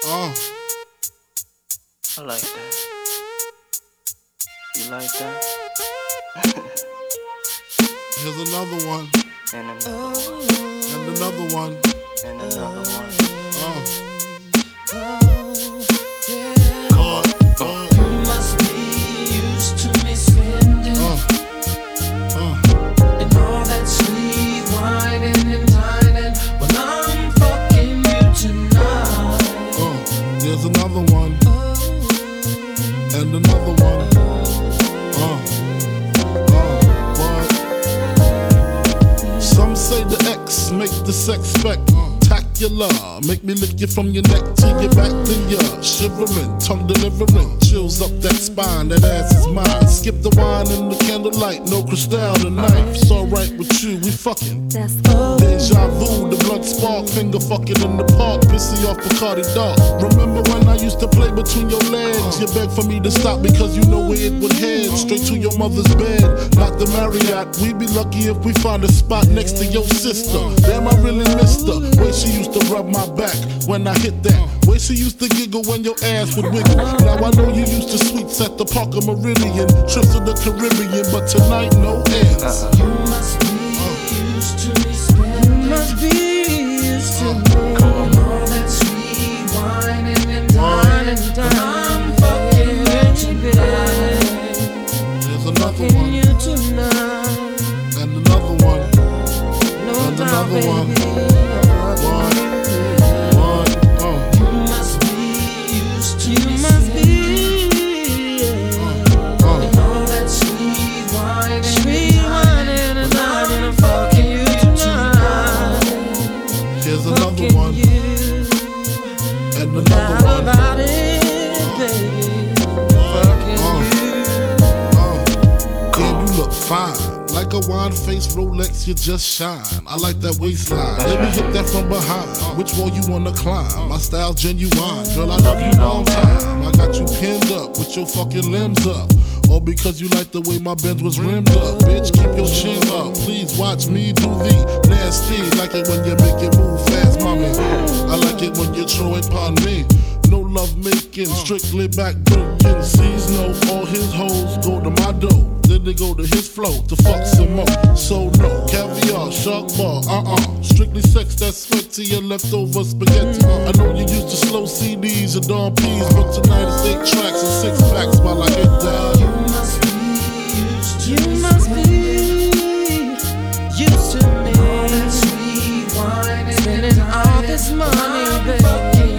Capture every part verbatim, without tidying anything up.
Uh. I like that. You like that? Here's another one. And another one. And another one. And another one. Uh. Uh, uh. You must be used to me spending Uh. Uh. and all that sweet whining and dining when I'm fucking you tonight. Uh. There's another one. And another one. Uh. Uh. What? Some say the X make the sex spectacular. Make me lick you from your neck to your back, then you're shivering, tongue delivering, chills up that spine, that ass is mine. Skip the wine and the candlelight, no crystal tonight. It's alright with you, we fucking. Deja vu, the blood spark, finger fucking in the park, pissy off Bacardi Dark. Remember when I used to play between your legs? You begged for me to stop because you know where it would head, straight to your mother's bed, not the Marriott. We'd be lucky if we find a spot next to your sister. Damn, I really missed her. Way she used to rub my back when I hit that. Way she used to giggle when your ass would wiggle. Now I know you used to sweets at the Parker Meridian, trips to the Caribbean, but tonight no ends. You must be used to me spending. You must be used to me. And all that sweet whining and dining when I'm fucking you tonight. There's another Fucking one. you tonight. And another one. No And doubt, another one. baby. One. One. Uh. You must be used to you must be Uh. and all that sweet wine sweet wine and dining and fucking you tonight. Here's another Fucking one. you. And Not another one. about it, baby. Fucking Uh. you. Uh. Damn, you look fine. Like a wine face Rolex, you just shine. I like that waistline. Let me hit that from behind. Which wall you wanna climb? My style genuine. Girl, I love you long time. I got you pinned up with your fucking limbs up. All because you like the way my Benz was rimmed up. Bitch, keep your chin up. Please watch me do the nasty. Like it when you make it move fast, mommy. I like it when you throw it upon me. No love making, strictly back breaking. Sees no, all his hoes go to my dough. Then they go to his flow to fuck some more. So no, caviar, shark bar, uh-uh. Strictly sex that's fed to your leftover spaghetti. I know you used to slow C Ds and Dawn P's, but tonight it's eight tracks and six packs while I get down. You must be used to you must be used to me. All that sweet wine spending all this money, baby.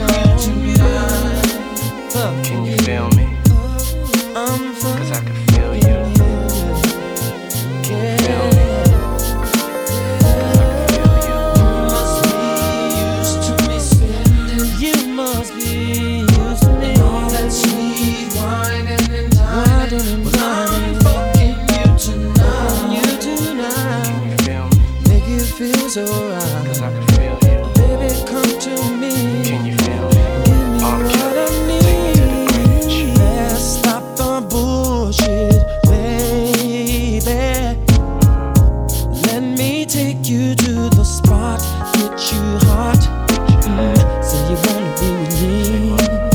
Can you feel me? I'm Cause I can feel you. Can you feel me? Cause I can feel you. used to me spending. You must be used to me. All that sweet wine and dining. But I'm fucking you tonight. You tonight. Can you feel me? Make it feel so right. Cause I can feel you. Baby, come to me. Can you feel me? Give me I'll what kill I it. need. Take it to the bridge. Let's stop the bullshit, baby. Let me take you to the spot, hit you hard. Mm, say you wanna be with me.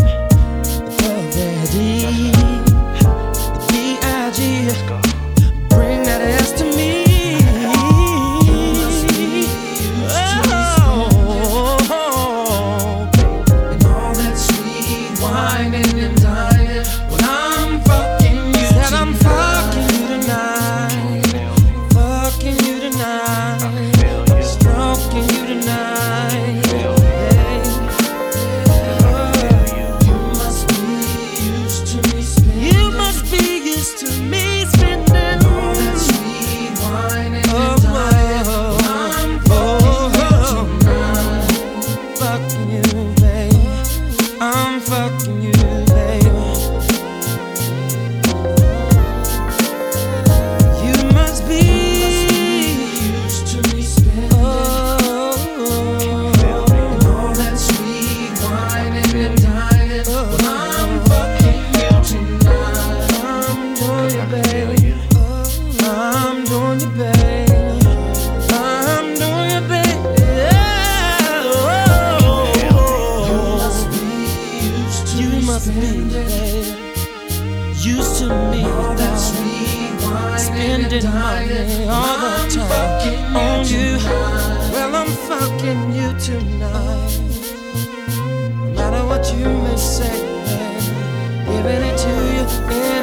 Already, D I G. Let's go. Bring that ass to me. Oh, me, babe. Used to me without spending money all the time on you. Well, I'm fucking you tonight. No matter what you may say, babe, giving it to you.